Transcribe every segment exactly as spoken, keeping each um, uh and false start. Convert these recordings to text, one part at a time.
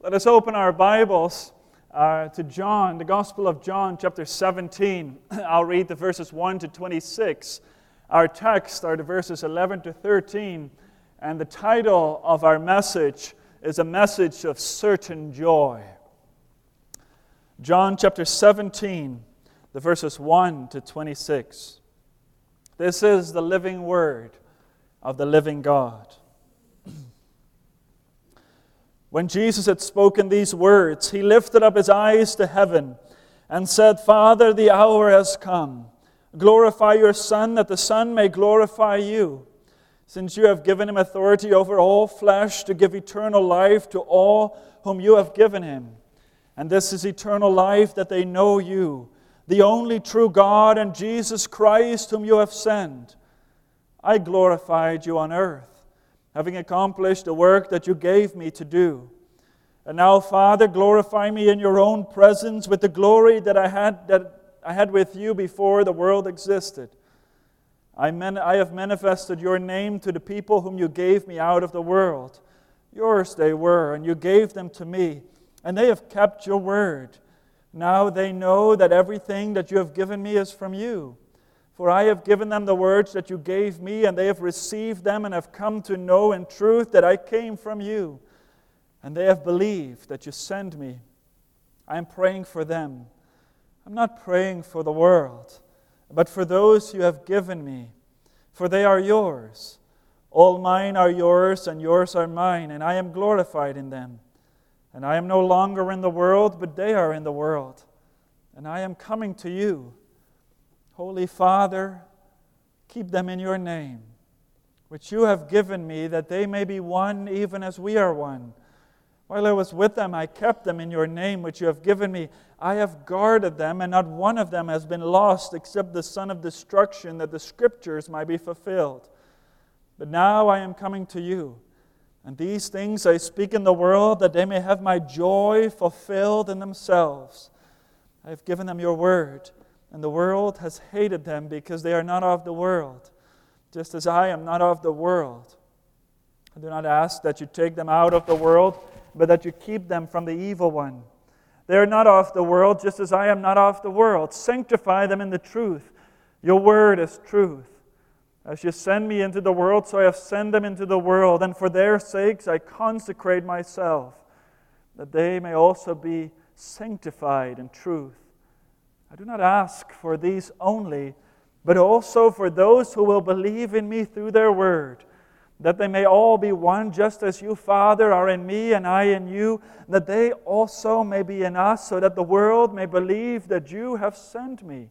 Let us open our Bibles uh, to John, the Gospel of John, chapter seventeen. I'll read the verses one to twenty-six. Our text are the verses eleven to thirteen, and the title of our message is A Message of Certain Joy. John chapter seventeen, the verses one to twenty-six. This is the living word of the living God. When Jesus had spoken these words, he lifted up his eyes to heaven and said, Father, the hour has come. Glorify your Son, that the Son may glorify you, since you have given him authority over all flesh to give eternal life to all whom you have given him. And this is eternal life, that they know you, the only true God, and Jesus Christ, whom you have sent. I glorified you on earth, having accomplished the work that you gave me to do. And now, Father, glorify me in your own presence with the glory that I had that I had with you before the world existed. I, man, I have manifested your name to the people whom you gave me out of the world. Yours they were, and you gave them to me, and they have kept your word. Now they know that everything that you have given me is from you. For I have given them the words that you gave me, and they have received them and have come to know in truth that I came from you. And they have believed that you sent me. I am praying for them. I'm not praying for the world, but for those you have given me, for they are yours. All mine are yours, and yours are mine, and I am glorified in them. And I am no longer in the world, but they are in the world, and I am coming to you. Holy Father, keep them in your name, which you have given me, that they may be one even as we are one. While I was with them, I kept them in your name, which you have given me. I have guarded them, and not one of them has been lost, except the son of destruction, that the Scriptures might be fulfilled. But now I am coming to you, and these things I speak in the world, that they may have my joy fulfilled in themselves. I have given them your word, and the world has hated them because they are not of the world, just as I am not of the world. I do not ask that you take them out of the world, but that you keep them from the evil one. They are not of the world, just as I am not of the world. Sanctify them in the truth. Your word is truth. As you send me into the world, so I have sent them into the world, and for their sakes I consecrate myself, that they may also be sanctified in truth. I do not ask for these only, but also for those who will believe in me through their word, that they may all be one, just as you, Father, are in me and I in you, that they also may be in us, so that the world may believe that you have sent me.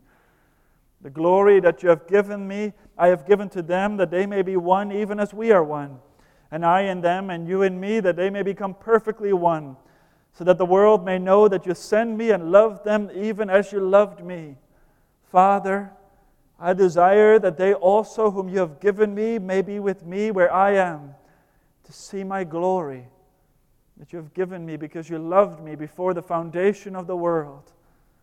The glory that you have given me, I have given to them, that they may be one even as we are one, and I in them and you in me, that they may become perfectly one, so that the world may know that you sent me and loved them even as you loved me. Father, I desire that they also whom you have given me may be with me where I am, to see my glory that you have given me because you loved me before the foundation of the world.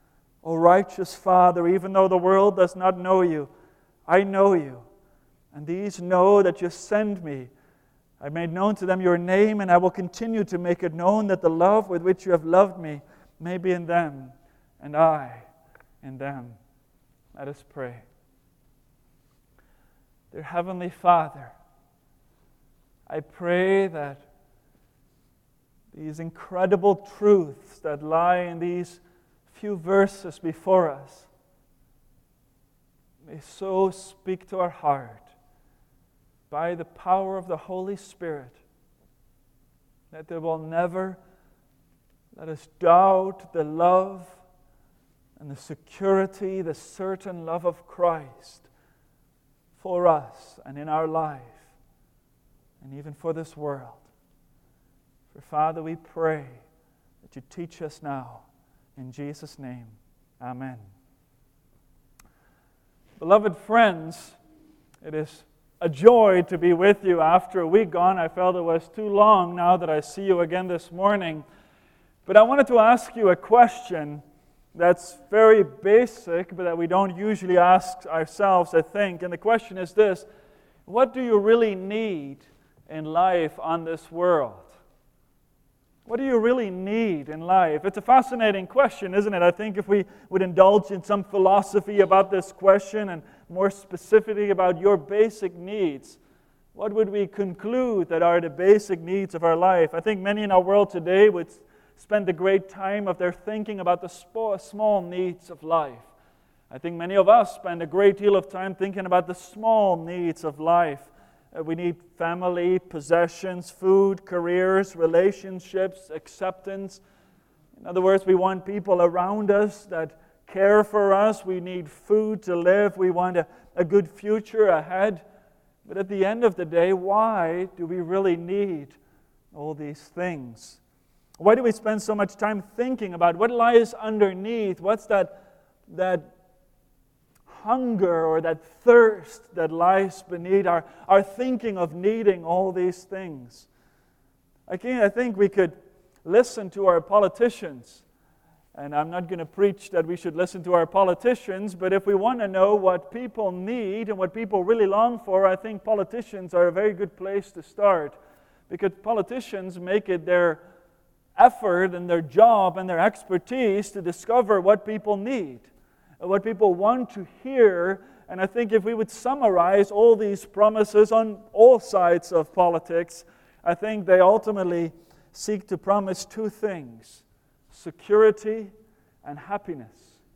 O righteous Father, even though the world does not know you, I know you, and these know that you send me. I made known to them your name, and I will continue to make it known, that the love with which you have loved me may be in them, and I in them. Let us pray. Dear Heavenly Father, I pray that these incredible truths that lie in these few verses before us may so speak to our heart by the power of the Holy Spirit, that they will never let us doubt the love and the security, the certain love of Christ for us and in our life, and even for this world. For Father, we pray that you teach us now. In Jesus' name, amen. Beloved friends, it is a joy to be with you after a week gone. I felt it was too long now that I see you again this morning. But I wanted to ask you a question that's very basic, but that we don't usually ask ourselves, I think. And the question is this: what do you really need in life on this world? What do you really need in life? It's a fascinating question, isn't it? I think if we would indulge in some philosophy about this question and more specifically about your basic needs, what would we conclude that are the basic needs of our life? I think many in our world today would spend a great time of their thinking about the small needs of life. I think many of us spend a great deal of time thinking about the small needs of life. Uh, we need family, possessions, food, careers, relationships, acceptance. In other words, we want people around us that care for us. We need food to live. We want a, a good future ahead. But at the end of the day, why do we really need all these things? Why do we spend so much time thinking about what lies underneath? What's that, that hunger or that thirst that lies beneath our, our thinking of needing all these things? Again, I think we could listen to our politicians. And I'm not going to preach that we should listen to our politicians, but if we want to know what people need and what people really long for, I think politicians are a very good place to start. Because politicians make it their effort and their job and their expertise to discover what people need, what people want to hear. And I think if we would summarize all these promises on all sides of politics, I think they ultimately seek to promise two things: security and happiness.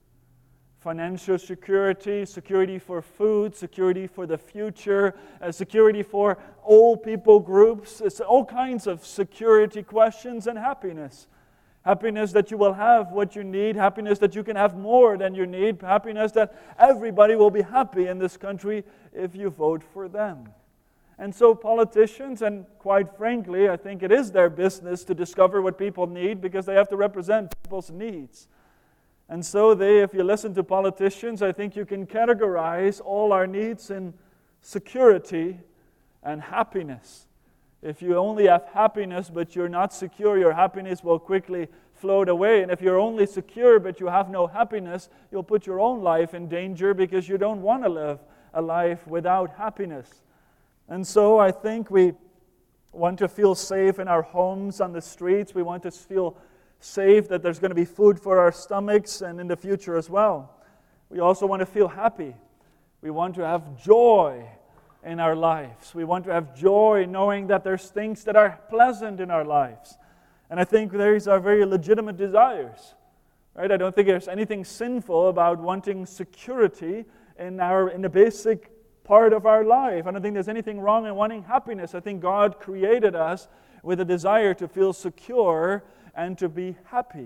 Financial security, security for food, security for the future, uh, security for all people groups. It's all kinds of security questions, and happiness. Happiness that you will have what you need, happiness that you can have more than you need, happiness that everybody will be happy in this country if you vote for them. And so politicians, and quite frankly, I think it is their business to discover what people need because they have to represent people's needs. And so they, if you listen to politicians, I think you can categorize all our needs in security and happiness. If you only have happiness but you're not secure, your happiness will quickly float away. And if you're only secure but you have no happiness, you'll put your own life in danger because you don't want to live a life without happiness. And so I think we want to feel safe in our homes, on the streets. We want to feel safe that there's going to be food for our stomachs and in the future as well. We also want to feel happy. We want to have joy in our lives. We want to have joy knowing that there's things that are pleasant in our lives. And I think these are very legitimate desires. Right? I don't think there's anything sinful about wanting security in our in the basic part of our life. I don't think there's anything wrong in wanting happiness. I think God created us with a desire to feel secure and to be happy.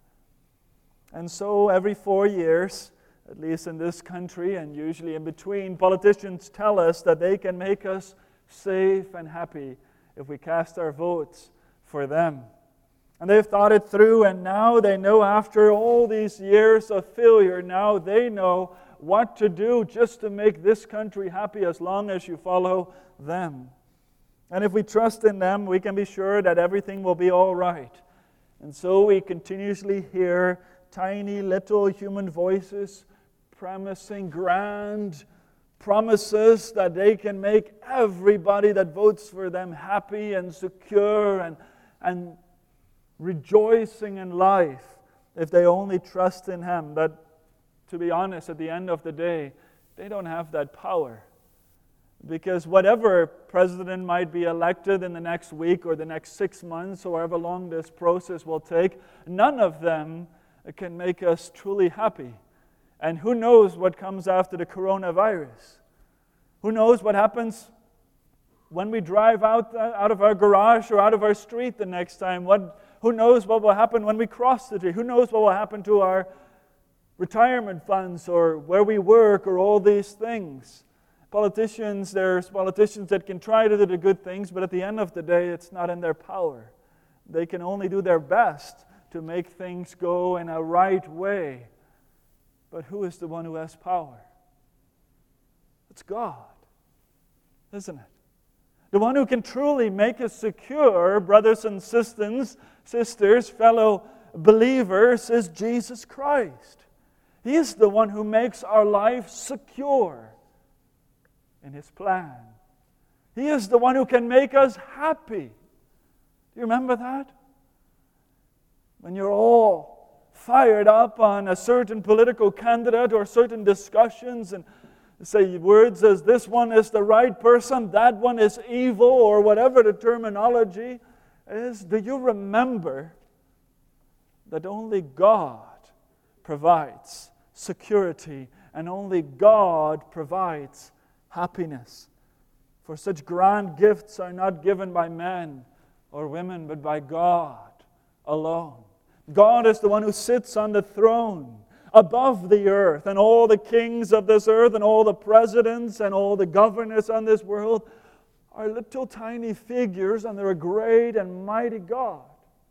And so every four years, at least in this country and usually in between, politicians tell us that they can make us safe and happy if we cast our votes for them. And they've thought it through, and now they know, after all these years of failure, now they know what to do just to make this country happy as long as you follow them. And if we trust in them, we can be sure that everything will be all right. And so we continuously hear tiny little human voices promising grand promises that they can make everybody that votes for them happy and secure and, and rejoicing in life if they only trust in Him. But to be honest, at the end of the day, they don't have that power. Because whatever president might be elected in the next week or the next six months, or however long this process will take, none of them can make us truly happy. And who knows what comes after the coronavirus? Who knows what happens when we drive out, uh, out of our garage or out of our street the next time? What, who knows what will happen when we cross the street? Who knows what will happen to our retirement funds or where we work or all these things? Politicians, there's politicians that can try to do the good things, but at the end of the day, it's not in their power. They can only do their best to make things go in a right way. But who is the one who has power? It's God, isn't it? The one who can truly make us secure, brothers and sisters, sisters, fellow believers, is Jesus Christ. He is the one who makes our life secure in His plan. He is the one who can make us happy. Do you remember that? when you're all fired up on a certain political candidate or certain discussions and say words as this one is the right person, that one is evil, or whatever the terminology is, do you remember that only God provides security and only God provides happiness? For such grand gifts are not given by men or women, but by God alone. God is the one who sits on the throne above the earth, and all the kings of this earth and all the presidents and all the governors on this world are little tiny figures under a great and mighty God.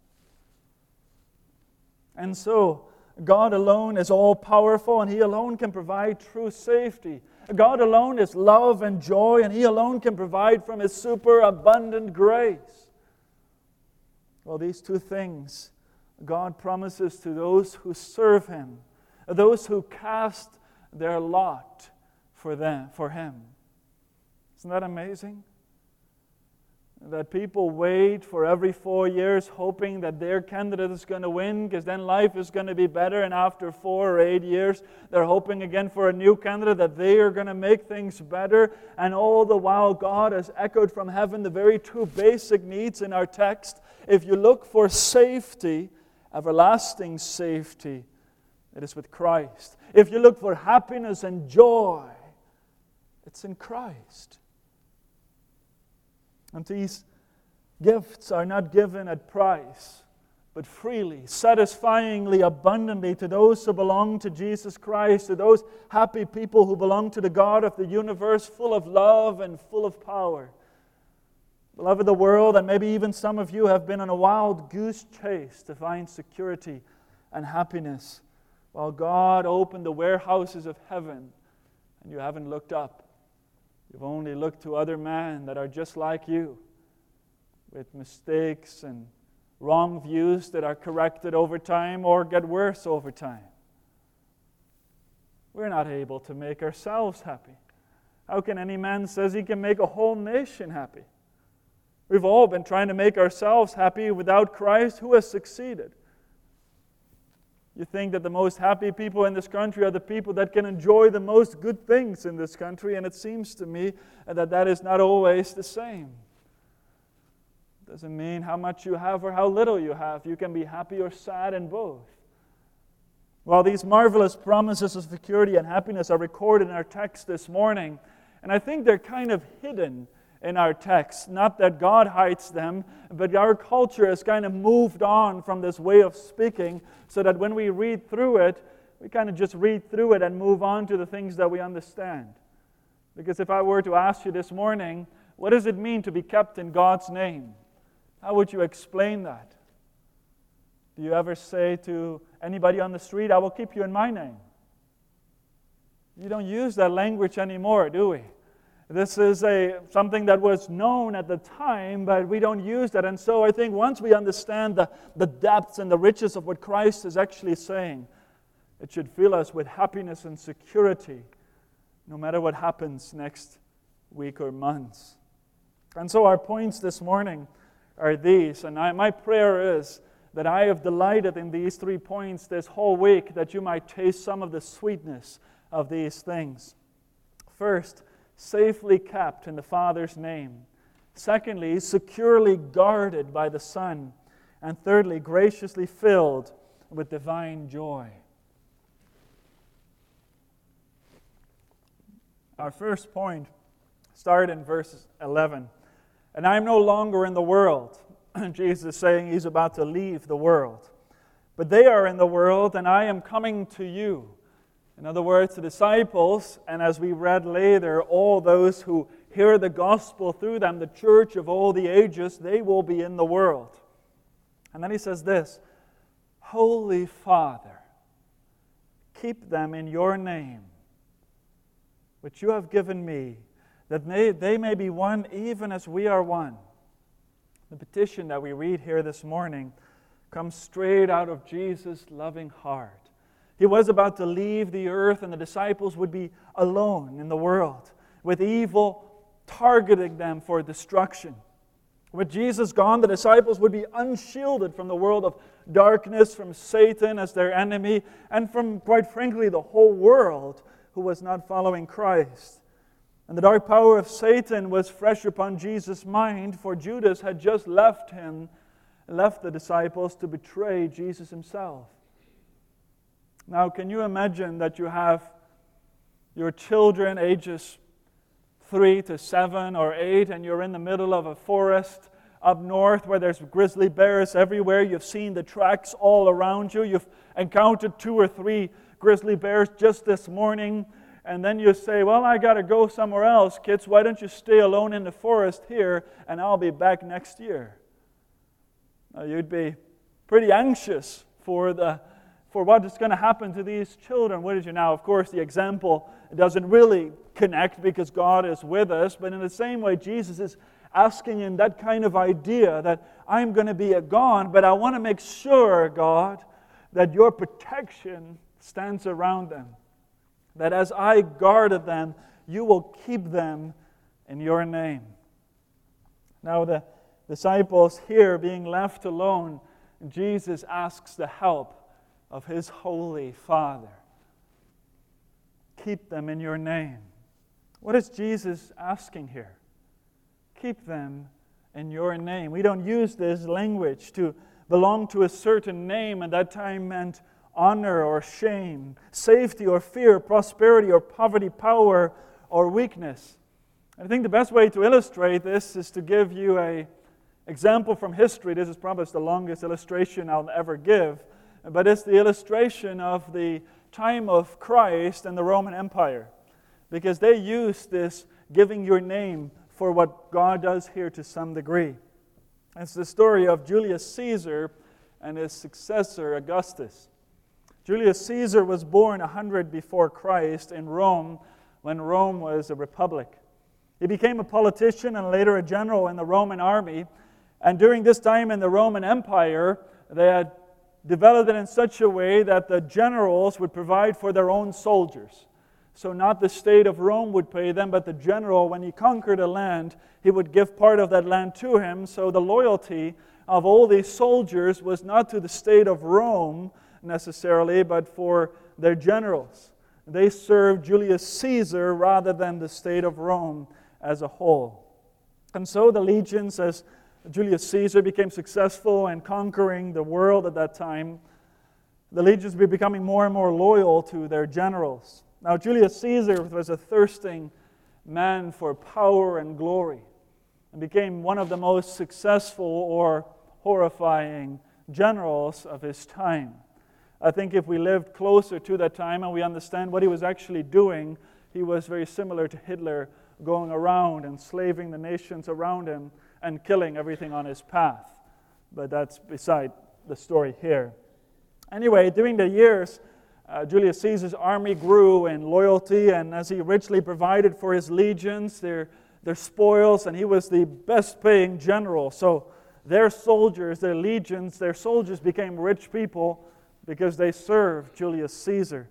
And so, God alone is all-powerful, and He alone can provide true safety. God alone is love and joy, and He alone can provide from His superabundant grace. Well, these two things God promises to those who serve Him, those who cast their lot for them, for Him. Isn't that amazing? That people wait for every four years hoping that their candidate is going to win, because then life is going to be better, and after four or eight years they're hoping again for a new candidate that they are going to make things better. And all the while God has echoed from heaven the very two basic needs in our text. If you look for safety, everlasting safety, it is with Christ. If you look for happiness and joy, it's in Christ. And these gifts are not given at price, but freely, satisfyingly, abundantly to those who belong to Jesus Christ, to those happy people who belong to the God of the universe, full of love and full of power. Beloved, the world, and maybe even some of you, have been on a wild goose chase to find security and happiness, while God opened the warehouses of heaven, and you haven't looked up. You've only looked to other men that are just like you, with mistakes and wrong views that are corrected over time or get worse over time. We're not able to make ourselves happy. How can any man say he can make a whole nation happy? We've all been trying to make ourselves happy without Christ. Who has succeeded? You think that the most happy people in this country are the people that can enjoy the most good things in this country, and it seems to me that that is not always the same. It doesn't mean how much you have or how little you have. You can be happy or sad in both. Well, these marvelous promises of security and happiness are recorded in our text this morning, and I think they're kind of hidden in our text. Not that God hides them, but our culture has kind of moved on from this way of speaking, so that when we read through it, we kind of just read through it and move on to the things that we understand. Because if I were to ask you this morning, what does it mean to be kept in God's name? How would you explain that? Do you ever say to anybody on the street, I will keep you in my name? You don't use that language anymore, do we? This is a something that was known at the time, but we don't use that. And so I think once we understand the, the depths and the riches of what Christ is actually saying, it should fill us with happiness and security, no matter what happens next week or months. And so our points this morning are these. And I, my prayer is that I have delighted in these three points this whole week, that you might taste some of the sweetness of these things. First, safely kept in the Father's name. Secondly, securely guarded by the Son. And thirdly, graciously filled with divine joy. Our first point started in verse eleven. And I am no longer in the world. Jesus is saying He's about to leave the world. But they are in the world, and I am coming to you. In other words, the disciples, and as we read later, all those who hear the gospel through them, the church of all the ages, they will be in the world. And then He says this, Holy Father, keep them in your name, which you have given me, that they, they may be one even as we are one. The petition that we read here this morning comes straight out of Jesus' loving heart. He was about to leave the earth, and the disciples would be alone in the world, with evil targeting them for destruction. With Jesus gone, the disciples would be unshielded from the world of darkness, from Satan as their enemy, and from, quite frankly, the whole world who was not following Christ. And the dark power of Satan was fresh upon Jesus' mind, for Judas had just left him, left the disciples to betray Jesus himself. Now, can you imagine that you have your children ages three to seven or eight, and you're in the middle of a forest up north where there's grizzly bears everywhere. You've seen the tracks all around you. You've encountered two or three grizzly bears just this morning. And then you say, well, I got to go somewhere else, kids. Why don't you stay alone in the forest here, and I'll be back next year? Now, you'd be pretty anxious for the for what is going to happen to these children, wouldn't you? Now, of course, the example doesn't really connect because God is with us, but in the same way, Jesus is asking in that kind of idea that I'm going to be gone, but I want to make sure, God, that your protection stands around them. That as I guarded them, you will keep them in your name. Now, the disciples here being left alone, Jesus asks the help of his holy Father. Keep them in your name. What is Jesus asking here? Keep them in your name. We don't use this language to belong to a certain name, and that time meant honor or shame, safety or fear, prosperity or poverty, power or weakness. I think the best way to illustrate this is to give you an example from history. This is probably the longest illustration I'll ever give, but it's the illustration of the time of Christ and the Roman Empire, because they used this giving your name for what God does here to some degree. It's the story of Julius Caesar and his successor, Augustus. Julius Caesar was born one hundred before Christ in Rome, when Rome was a republic. He became a politician and later a general in the Roman army. And during this time in the Roman Empire, they had developed it in such a way that the generals would provide for their own soldiers. So not the state of Rome would pay them, but the general, when he conquered a land, he would give part of that land to him. So the loyalty of all these soldiers was not to the state of Rome necessarily, but for their generals. They served Julius Caesar rather than the state of Rome as a whole. And so the legions, as Julius Caesar became successful in conquering the world at that time, the legions were becoming more and more loyal to their generals. Now, Julius Caesar was a thirsting man for power and glory and became one of the most successful or horrifying generals of his time. I think if we lived closer to that time and we understand what he was actually doing, he was very similar to Hitler, going around and enslaving the nations around him and killing everything on his path. But that's beside the story here. Anyway, during the years, uh, Julius Caesar's army grew in loyalty, and as he richly provided for his legions, their, their spoils, and he was the best-paying general. So their soldiers, their legions, their soldiers became rich people because they served Julius Caesar.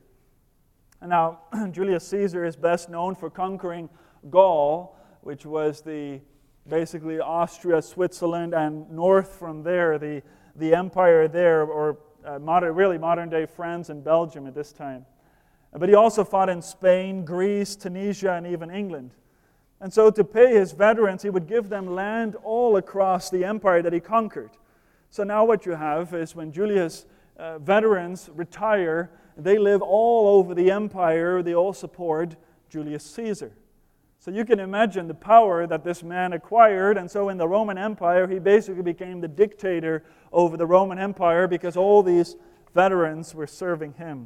And now, Julius Caesar is best known for conquering Gaul, which was the basically Austria, Switzerland, and north from there, the, the empire there, or uh, modern, really modern-day France and Belgium at this time. But he also fought in Spain, Greece, Tunisia, and even England. And so to pay his veterans, he would give them land all across the empire that he conquered. So now what you have is when Julius' uh, veterans retire, they live all over the empire. They all support Julius Caesar. So you can imagine the power that this man acquired. And so in the Roman Empire, he basically became the dictator over the Roman Empire because all these veterans were serving him.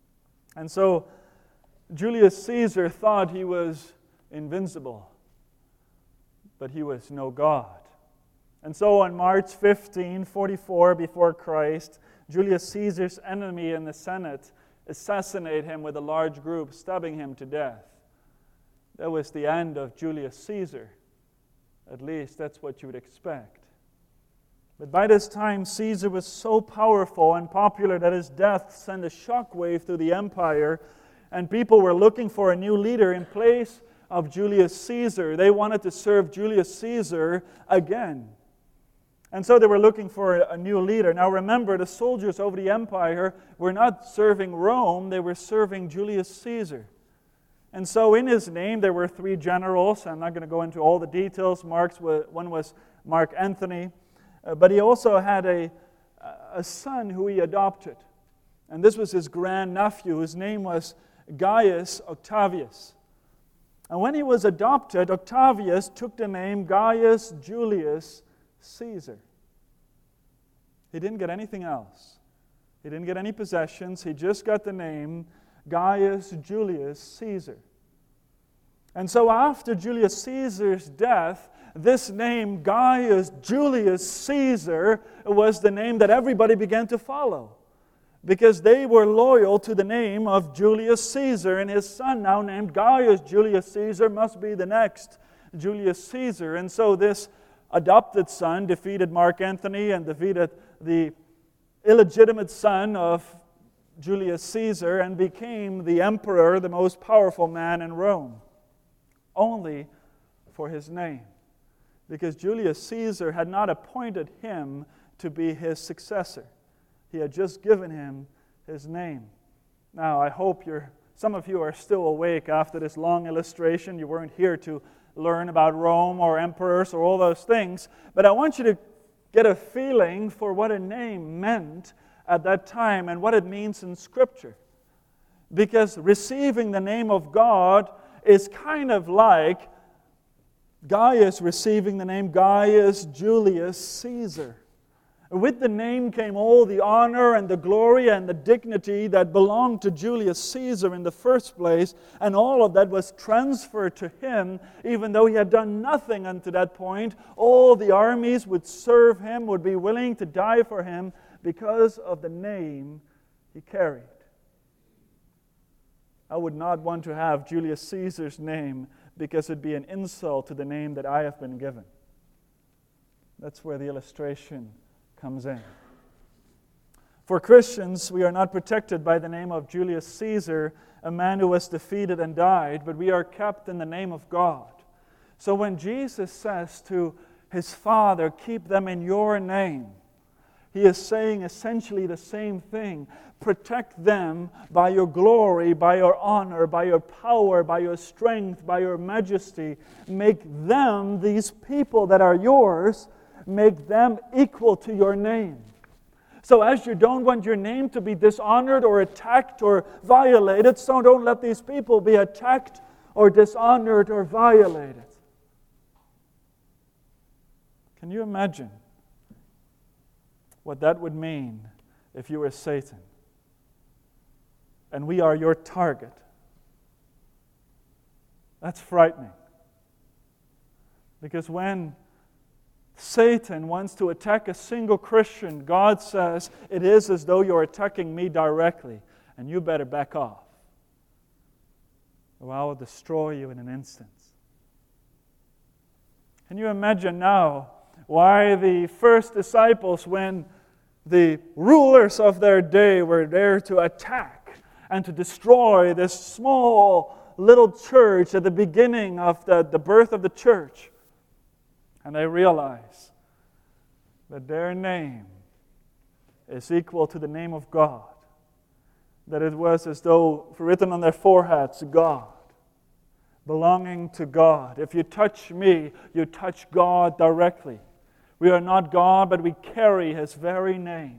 And so Julius Caesar thought he was invincible, but he was no God. And so on March fifteenth, forty-four before Christ, Julius Caesar's enemy in the Senate assassinated him with a large group, stabbing him to death. That was the end of Julius Caesar. At least that's what you would expect. But by this time, Caesar was so powerful and popular that his death sent a shockwave through the empire, and people were looking for a new leader in place of Julius Caesar. They wanted to serve Julius Caesar again. And so they were looking for a new leader. Now remember, the soldiers over the empire were not serving Rome, they were serving Julius Caesar. And so in his name there were three generals. I'm not going to go into all the details. Mark's one was Mark Antony. Uh, but he also had a, a son who he adopted. And this was his grandnephew, whose name was Gaius Octavius. And when he was adopted, Octavius took the name Gaius Julius Caesar. He didn't get anything else. He didn't get any possessions. He just got the name Gaius Julius Caesar. And so after Julius Caesar's death, this name, Gaius Julius Caesar, was the name that everybody began to follow, because they were loyal to the name of Julius Caesar, and his son, now named Gaius Julius Caesar, must be the next Julius Caesar. And so this adopted son defeated Mark Antony and defeated the illegitimate son of Julius Caesar and became the emperor, the most powerful man in Rome, only for his name, because Julius Caesar had not appointed him to be his successor. He had just given him his name. Now, I hope you're, some of you are still awake after this long illustration. You weren't here to learn about Rome or emperors or all those things, but I want you to get a feeling for what a name meant at that time and what it means in Scripture. Because receiving the name of God is kind of like Gaius receiving the name Gaius Julius Caesar. With the name came all the honor and the glory and the dignity that belonged to Julius Caesar in the first place, and all of that was transferred to him, even though he had done nothing unto that point. All the armies would serve him, would be willing to die for him because of the name he carried. I would not want to have Julius Caesar's name, because it'd be an insult to the name that I have been given. That's where the illustration comes in. For Christians, we are not protected by the name of Julius Caesar, a man who was defeated and died, but we are kept in the name of God. So when Jesus says to his Father, "Keep them in your name," he is saying essentially the same thing. Protect them by your glory, by your honor, by your power, by your strength, by your majesty. Make them, these people that are yours, make them equal to your name. So as you don't want your name to be dishonored or attacked or violated, so don't let these people be attacked or dishonored or violated. Can you imagine what that would mean if you were Satan and we are your target? That's frightening. Because when Satan wants to attack a single Christian, God says, it is as though you're attacking me directly, and you better back off, or I will destroy you in an instant. Can you imagine now why the first disciples, when the rulers of their day were there to attack and to destroy this small little church at the beginning of the, the birth of the church, and they realize that their name is equal to the name of God, that it was as though written on their foreheads, God, belonging to God. If you touch me, you touch God directly. We are not God, but we carry His very name.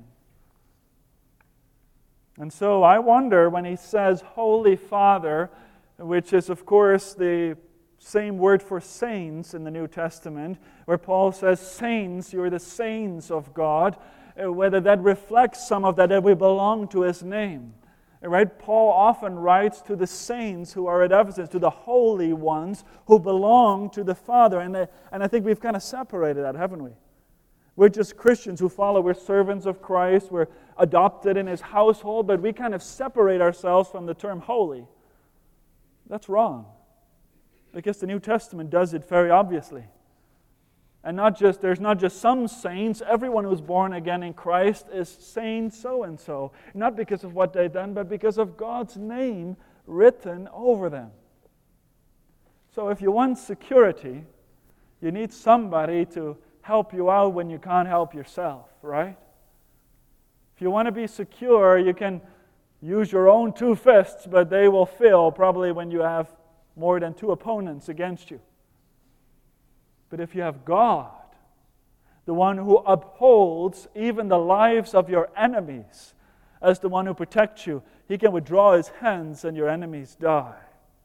And so I wonder when he says Holy Father, which is of course the same word for saints in the New Testament, where Paul says, saints, you're the saints of God, whether that reflects some of that, that we belong to His name. Right? Paul often writes to the saints who are at Ephesus, to the holy ones who belong to the Father. And, they, and I think we've kind of separated that, haven't we? We're just Christians who follow. We're servants of Christ. We're adopted in His household, but we kind of separate ourselves from the term holy. That's wrong, because the New Testament does it very obviously. And not just there's not just some saints. Everyone who's born again in Christ is saint so-and-so. Not because of what they've done, but because of God's name written over them. So if you want security, you need somebody to help you out when you can't help yourself, right? If you want to be secure, you can use your own two fists, but they will fail probably when you have more than two opponents against you. But if you have God, the one who upholds even the lives of your enemies, as the one who protects you, He can withdraw His hands and your enemies die.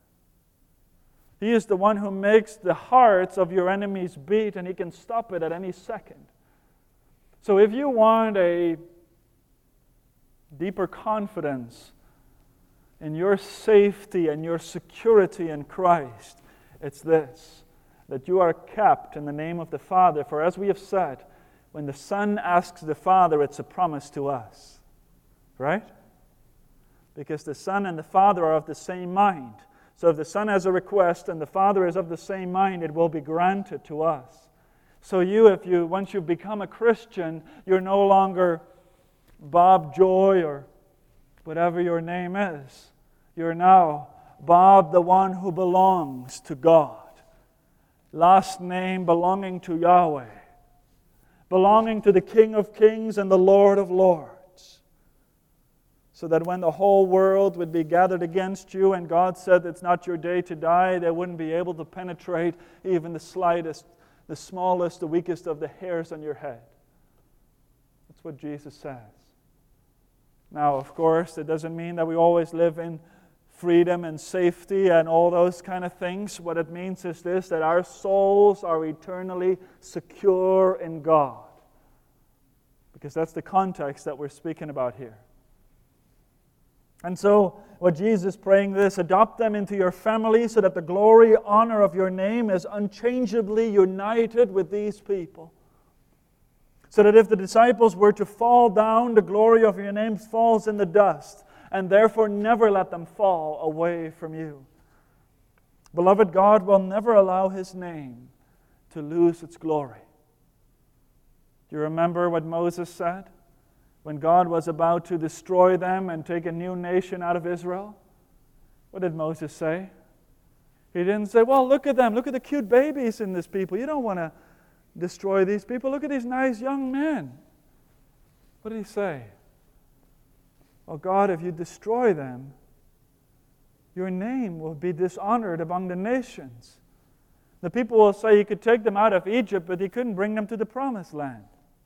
He is the one who makes the hearts of your enemies beat, and He can stop it at any second. So if you want a deeper confidence in your safety and your security in Christ, it's this, that you are kept in the name of the Father. For as we have said, when the Son asks the Father, it's a promise to us. Right? Because the Son and the Father are of the same mind. So if the Son has a request and the Father is of the same mind, it will be granted to us. So you, if you, once you've become a Christian, you're no longer Bob Joy or whatever your name is. You're now Bob, the one who belongs to God. Last name belonging to Yahweh. Belonging to the King of Kings and the Lord of Lords. So that when the whole world would be gathered against you and God said it's not your day to die, they wouldn't be able to penetrate even the slightest, the smallest, the weakest of the hairs on your head. That's what Jesus says. Now, of course, it doesn't mean that we always live in freedom and safety and all those kind of things. What it means is this, that our souls are eternally secure in God. Because that's the context that we're speaking about here. And so, what Jesus is praying this, adopt them into your family so that the glory, honor of your name is unchangeably united with these people. So that if the disciples were to fall down, the glory of your name falls in the dust, and therefore never let them fall away from you. Beloved, God will never allow His name to lose its glory. Do you remember what Moses said? When God was about to destroy them and take a new nation out of Israel, what did Moses say? He didn't say, well, look at them. Look at the cute babies in this people. You don't want to destroy these people. Look at these nice young men. What did he say? Well, God, if you destroy them, your name will be dishonored among the nations. The people will say He could take them out of Egypt, but He couldn't bring them to the promised land.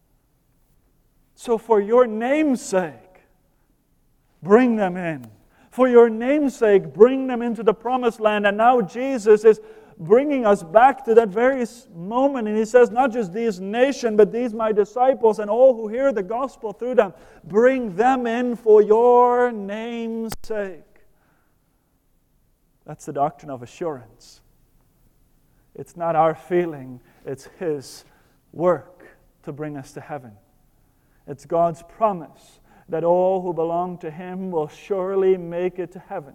So for your name's sake, bring them in. For your name's sake, bring them into the promised land. And now Jesus is bringing us back to that very moment. And He says, not just these nation, but these my disciples and all who hear the gospel through them. Bring them in for your name's sake. That's the doctrine of assurance. It's not our feeling, it's His work to bring us to heaven. It's God's promise that all who belong to Him will surely make it to heaven.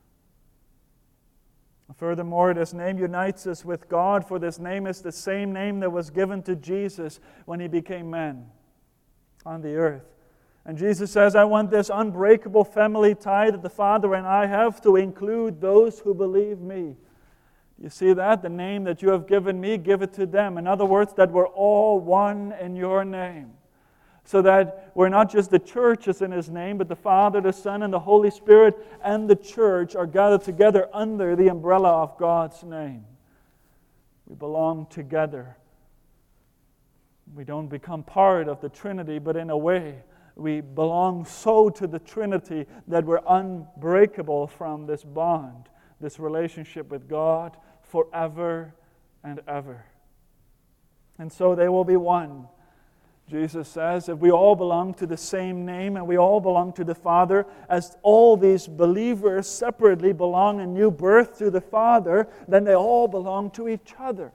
Furthermore, this name unites us with God, for this name is the same name that was given to Jesus when He became man on the earth. And Jesus says, I want this unbreakable family tie that the Father and I have to include those who believe me. You see that? The name that you have given me, give it to them. In other words, that we're all one in your name. So that we're not just the churches in His name, but the Father, the Son, and the Holy Spirit and the church are gathered together under the umbrella of God's name. We belong together. We don't become part of the Trinity, but in a way, we belong so to the Trinity that we're unbreakable from this bond, this relationship with God forever and ever. And so they will be one. Jesus says, if we all belong to the same name and we all belong to the Father, as all these believers separately belong in new birth to the Father, then they all belong to each other.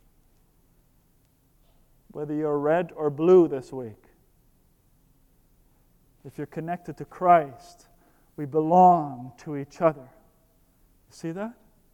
Whether you're red or blue this week, if you're connected to Christ, we belong to each other. See that?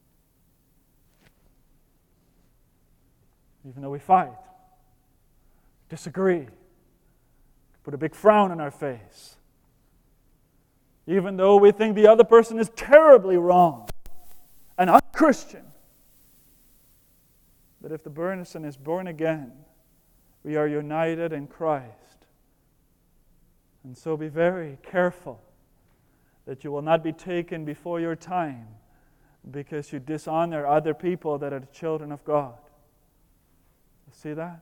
Even though we fight, disagree, put a big frown on our face. Even though we think the other person is terribly wrong and unchristian. But if the person is born again, We are united in Christ. And so be very careful that you will not be taken before your time because you dishonor other people that are the children of God. You see that?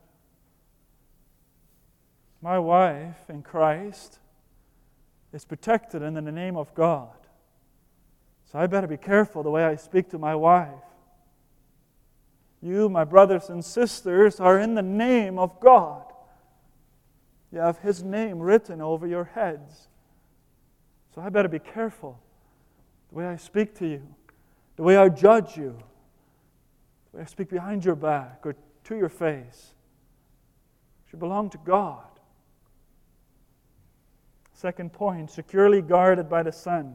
My wife in Christ is protected in the name of God. So I better be careful the way I speak to my wife. You, my brothers and sisters, are in the name of God. You have His name written over your heads. So I better be careful the way I speak to you, the way I judge you, the way I speak behind your back or to your face. You belong to God. Second point, securely guarded by the Son.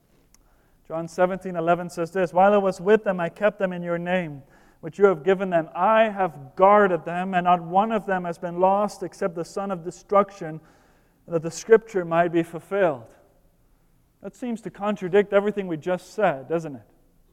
John seventeen eleven says this, "While I was with them, I kept them in your name, which you have given them. I have guarded them, and not one of them has been lost except the son of destruction, that the Scripture might be fulfilled." That seems to contradict everything we just said, doesn't it?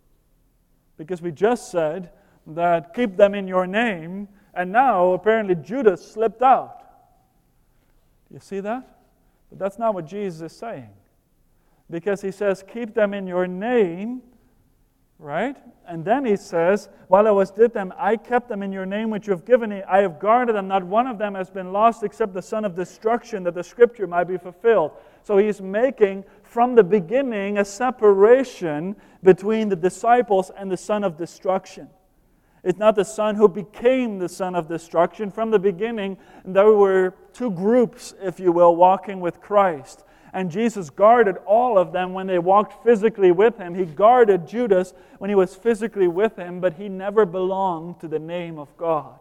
Because we just said that keep them in your name, and now apparently Judas slipped out. Do you see that? But that's not what Jesus is saying. Because He says, keep them in your name, right? And then He says, while I was with them, I kept them in your name which you have given me. I have guarded them. Not one of them has been lost except the son of destruction, that the Scripture might be fulfilled. So He's making, from the beginning, a separation between the disciples and the son of destruction. It's not the son who became the son of destruction. From the beginning, there were two groups, if you will, walking with Christ. And Jesus guarded all of them when they walked physically with Him. He guarded Judas when he was physically with Him, but he never belonged to the name of God.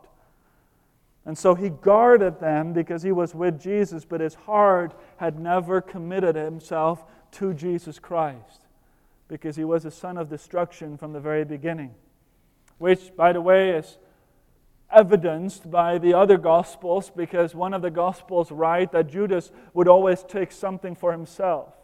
And so He guarded them because He was with Jesus, but his heart had never committed himself to Jesus Christ because he was a son of destruction from the very beginning. Which, by the way, is evidenced by the other Gospels, because one of the Gospels write that Judas would always take something for himself.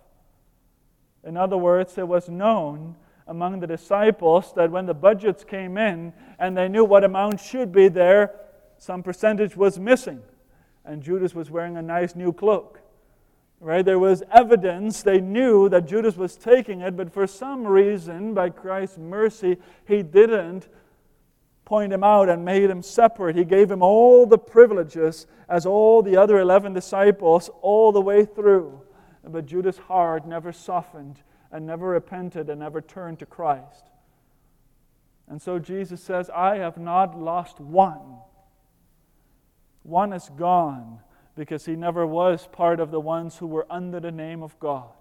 In other words, it was known among the disciples that when the budgets came in and they knew what amount should be there, some percentage was missing. And Judas was wearing a nice new cloak. Right? There was evidence. They knew that Judas was taking it, but for some reason, by Christ's mercy, He didn't point him out and made him separate. He gave him all the privileges as all the other eleven disciples all the way through. But Judas' heart never softened and never repented and never turned to Christ. And so Jesus says, I have not lost one. One is gone because he never was part of the ones who were under the name of God.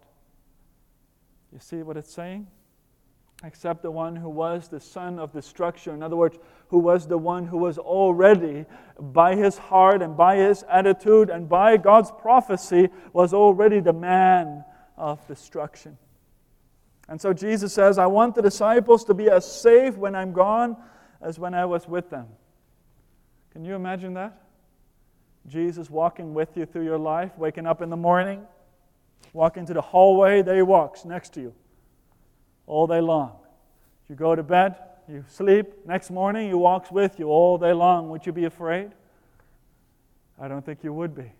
You see what it's saying? Except the one who was the son of destruction. In other words, who was the one who was already, by his heart and by his attitude and by God's prophecy, was already the man of destruction. And so Jesus says, I want the disciples to be as safe when I'm gone as when I was with them. Can you imagine that? Jesus walking with you through your life, waking up in the morning, walking to the hallway, there He walks next to you all day long. You go to bed, you sleep, next morning He walks with you all day long. Would you be afraid? I don't think you would be.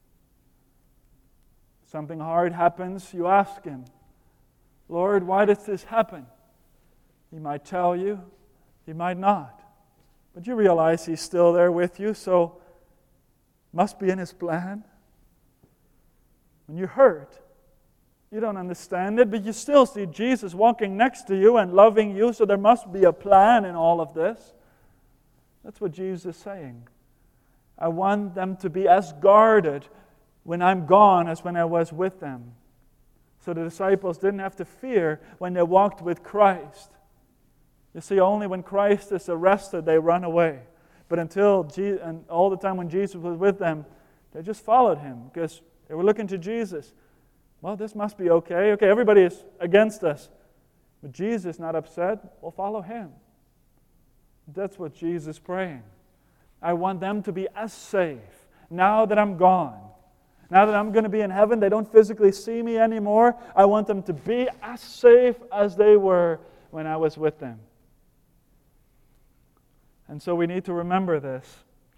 Something hard happens, you ask Him, Lord, why does this happen? He might tell you, He might not. But you realize He's still there with you, so must be in His plan. When you're hurt, you don't understand it, but you still see Jesus walking next to you and loving you, so there must be a plan in all of this. That's what Jesus is saying. I want them to be as guarded when I'm gone as when I was with them. So the disciples didn't have to fear when they walked with Christ. You see, only when Christ is arrested, they run away. But until, Je- and all the time when Jesus was with them, they just followed Him because they were looking to Jesus. Well, this must be okay. Okay, everybody is against us. But Jesus is not upset. We'll follow Him. That's what Jesus is praying. I want them to be as safe now that I'm gone. Now that I'm going to be in heaven, they don't physically see me anymore. I want them to be as safe as they were when I was with them. And so we need to remember this.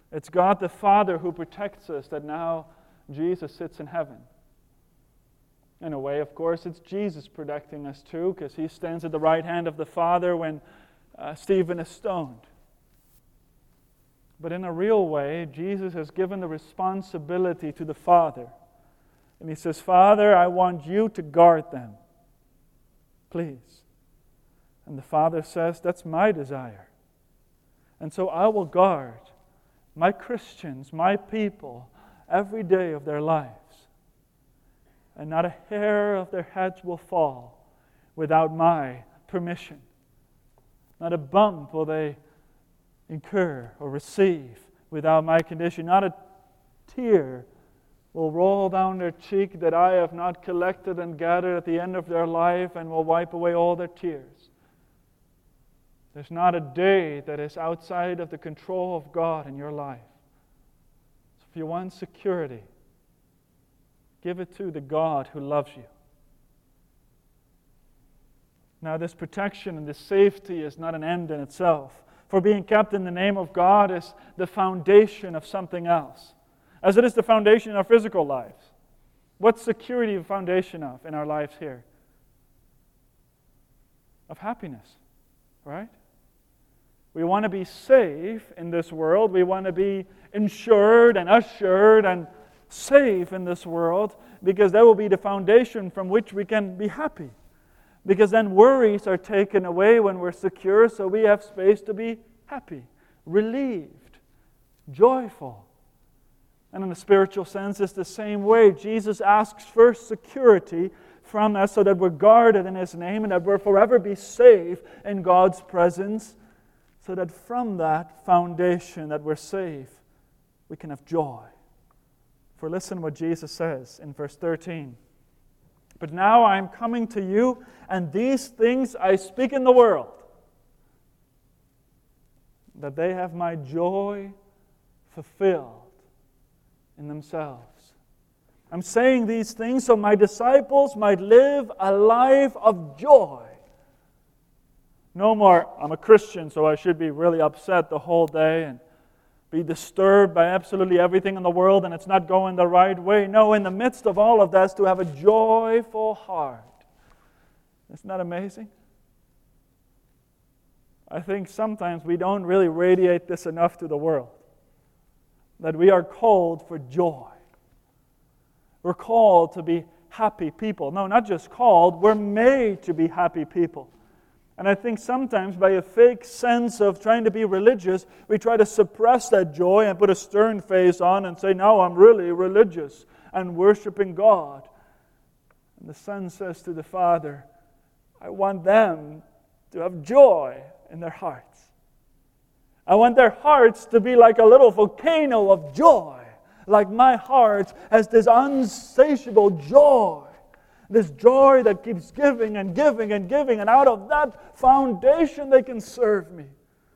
It's God the Father who protects us, that now Jesus sits in heaven. In a way, of course, it's Jesus protecting us too, because He stands at the right hand of the Father when uh, Stephen is stoned. But in a real way, Jesus has given the responsibility to the Father. And He says, Father, I want you to guard them. Please. And the Father says, that's my desire. And so I will guard my Christians, my people, every day of their lives. And not a hair of their heads will fall without my permission. Not a bump will they incur or receive without my condition. Not a tear will roll down their cheek that I have not collected and gathered at the end of their life and will wipe away all their tears. There's not a day that is outside of the control of God in your life. So if you want security, give it to the God who loves you. Now, this protection and this safety is not an end in itself. For being kept in the name of God is the foundation of something else, as it is the foundation in our physical lives. What's security the foundation of in our lives here? Of happiness, right? We want to be safe in this world. We want to be insured and assured and safe in this world, because that will be the foundation from which we can be happy. Because then worries are taken away when we're secure, so we have space to be happy, relieved, joyful. And in a spiritual sense, it's the same way. Jesus asks first security from us so that we're guarded in His name and that we'll forever be safe in God's presence, so that from that foundation that we're safe, we can have joy. For listen what Jesus says in verse thirteen. But now I am coming to you, and these things I speak in the world, that they have my joy fulfilled in themselves. I'm saying these things so my disciples might live a life of joy. No more, I'm a Christian, so I should be really upset the whole day and be disturbed by absolutely everything in the world and it's not going the right way. No, in the midst of all of that, to have a joyful heart. Isn't that amazing? I think sometimes we don't really radiate this enough to the world. That we are called for joy. We're called to be happy people. No, not just called, we're made to be happy people. And I think sometimes by a fake sense of trying to be religious, we try to suppress that joy and put a stern face on and say, no, I'm really religious and worshiping God. And the Son says to the Father, I want them to have joy in their hearts. I want their hearts to be like a little volcano of joy. Like my heart has this unsatiable joy. This joy that keeps giving and giving and giving, and out of that foundation they can serve me.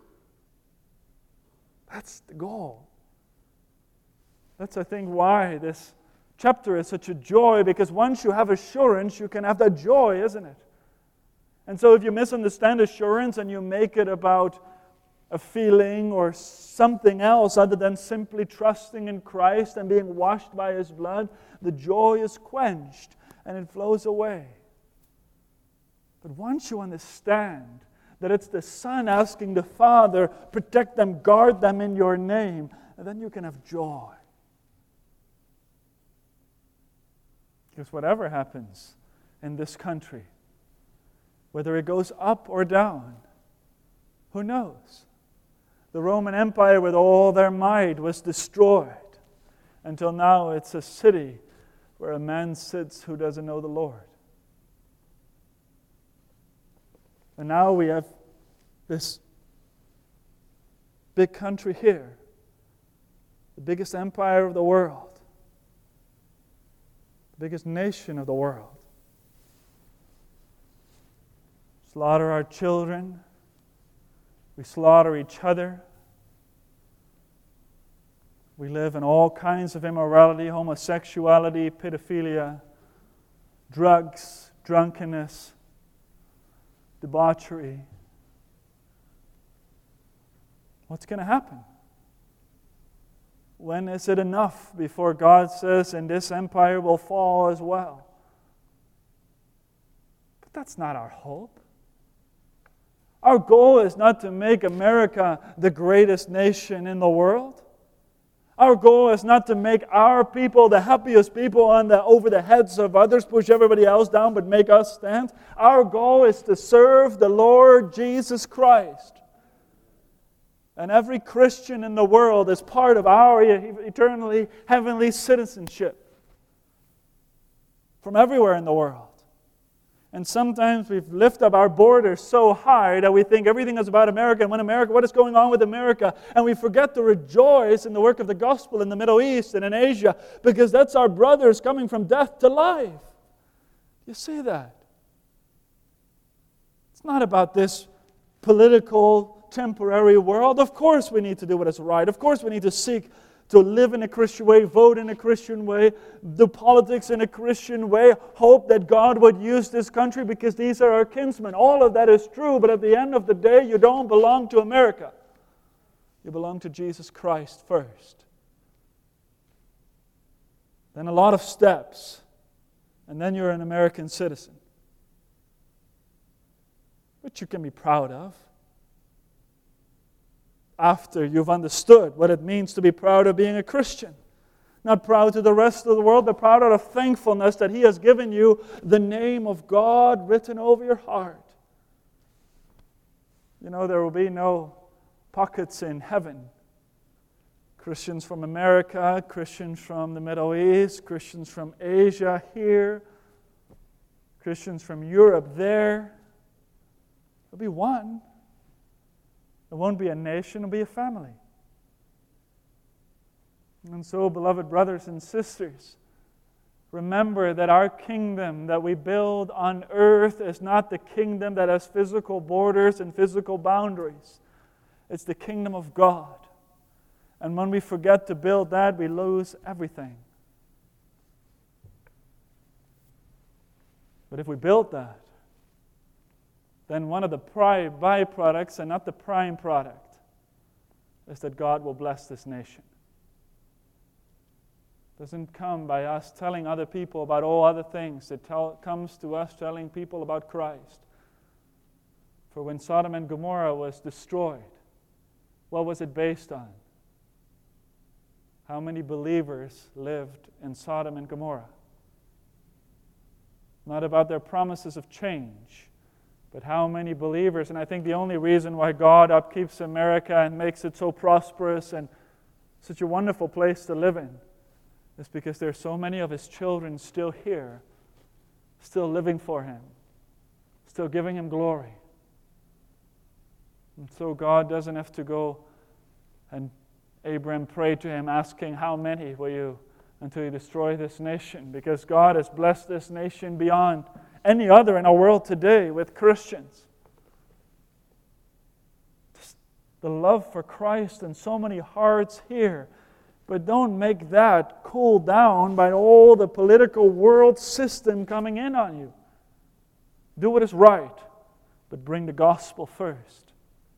That's the goal. That's, I think, why this chapter is such a joy, because once you have assurance, you can have that joy, isn't it? And so if you misunderstand assurance and you make it about a feeling or something else other than simply trusting in Christ and being washed by His blood, the joy is quenched. And it flows away. But once you understand that it's the Son asking the Father, protect them, guard them in your name, and then you can have joy. Because whatever happens in this country, whether it goes up or down, who knows? The Roman Empire with all their might was destroyed. Until now it's a city where a man sits who doesn't know the Lord. And now we have this big country here, the biggest empire of the world, the biggest nation of the world. Slaughter our children, we slaughter each other. We live in all kinds of immorality, homosexuality, pedophilia, drugs, drunkenness, debauchery. What's going to happen? When is it enough before God says, and this empire will fall as well? But that's not our hope. Our goal is not to make America the greatest nation in the world. Our goal is not to make our people the happiest people on the, over the heads of others, push everybody else down, but make us stand. Our goal is to serve the Lord Jesus Christ. And every Christian in the world is part of our eternally heavenly citizenship from everywhere in the world. And sometimes we've lifted up our borders so high that we think everything is about America. And when America, what is going on with America? And we forget to rejoice in the work of the gospel in the Middle East and in Asia, because that's our brothers coming from death to life. You see that? It's not about this political, temporary world. Of course we need to do what is right. Of course we need to seek to live in a Christian way, vote in a Christian way, do politics in a Christian way, hope that God would use this country because these are our kinsmen. All of that is true, but at the end of the day, you don't belong to America. You belong to Jesus Christ first. Then a lot of steps, and then you're an American citizen, which you can be proud of. After you've understood what it means to be proud of being a Christian. Not proud to the rest of the world, but proud out of thankfulness that He has given you the name of God written over your heart. You know, there will be no pockets in heaven. Christians from America, Christians from the Middle East, Christians from Asia here, Christians from Europe there. There'll be one. It won't be a nation, it'll be a family. And so, beloved brothers and sisters, remember that our kingdom that we build on earth is not the kingdom that has physical borders and physical boundaries. It's the kingdom of God. And when we forget to build that, we lose everything. But if we build that, then one of the byproducts, and not the prime product, is that God will bless this nation. It doesn't come by us telling other people about all other things. It tell, comes to us telling people about Christ. For when Sodom and Gomorrah was destroyed, what was it based on? How many believers lived in Sodom and Gomorrah? Not about their promises of change, but how many believers? And I think the only reason why God upkeeps America and makes it so prosperous and such a wonderful place to live in is because there are so many of His children still here, still living for Him, still giving Him glory. And so God doesn't have to go and Abraham prayed to Him asking, how many will you until you destroy this nation? Because God has blessed this nation beyond any other in our world today with Christians. Just the love for Christ in so many hearts here. But don't make that cool down by all the political world system coming in on you. Do what is right, but bring the gospel first.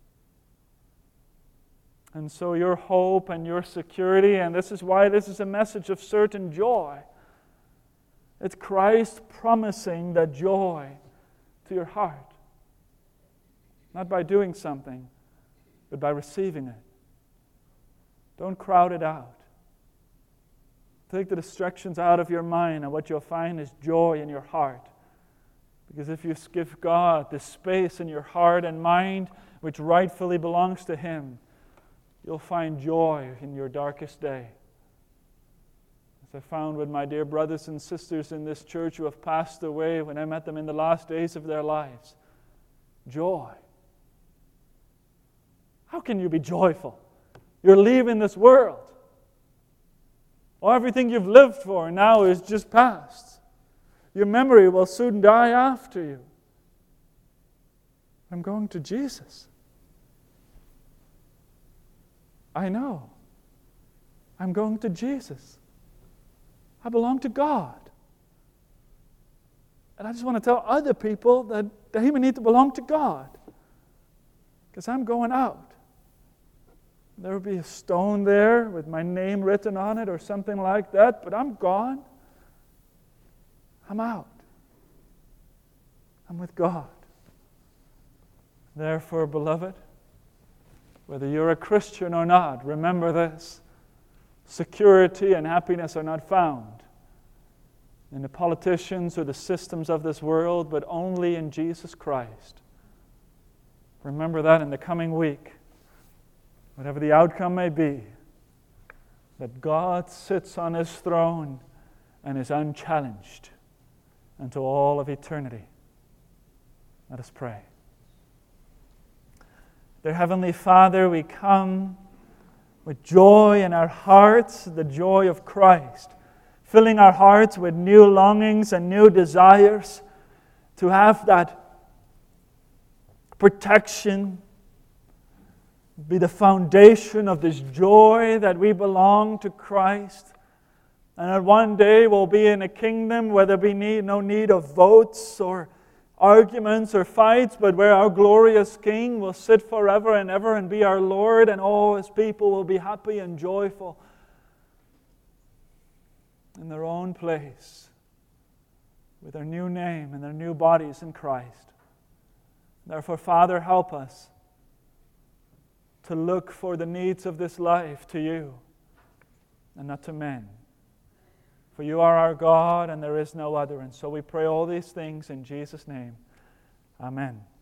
And so your hope and your security, and this is why this is a message of certain joy. It's Christ promising that joy to your heart. Not by doing something, but by receiving it. Don't crowd it out. Take the distractions out of your mind, and what you'll find is joy in your heart. Because if you give God the space in your heart and mind which rightfully belongs to Him, you'll find joy in your darkest day. I found with my dear brothers and sisters in this church who have passed away when I met them in the last days of their lives. Joy. How can you be joyful? You're leaving this world. Well, everything you've lived for now is just past. Your memory will soon die after you. I'm going to Jesus. I know. I'm going to Jesus. I belong to God. And I just want to tell other people that they even need to belong to God. Because I'm going out. There will be a stone there with my name written on it or something like that, but I'm gone. I'm out. I'm with God. Therefore, beloved, whether you're a Christian or not, remember this. Security and happiness are not found in the politicians or the systems of this world, but only in Jesus Christ. Remember that in the coming week, whatever the outcome may be, that God sits on His throne and is unchallenged unto all of eternity. Let us pray. Dear Heavenly Father, we come with joy in our hearts, the joy of Christ, filling our hearts with new longings and new desires to have that protection be the foundation of this joy that we belong to Christ, and that one day we'll be in a kingdom where there be need, no need of votes or arguments or fights, but where our glorious King will sit forever and ever and be our Lord, and all His people will be happy and joyful in their own place with their new name and their new bodies in Christ. Therefore, Father, help us to look for the needs of this life to You and not to men. For You are our God and there is no other. And so we pray all these things in Jesus' name. Amen.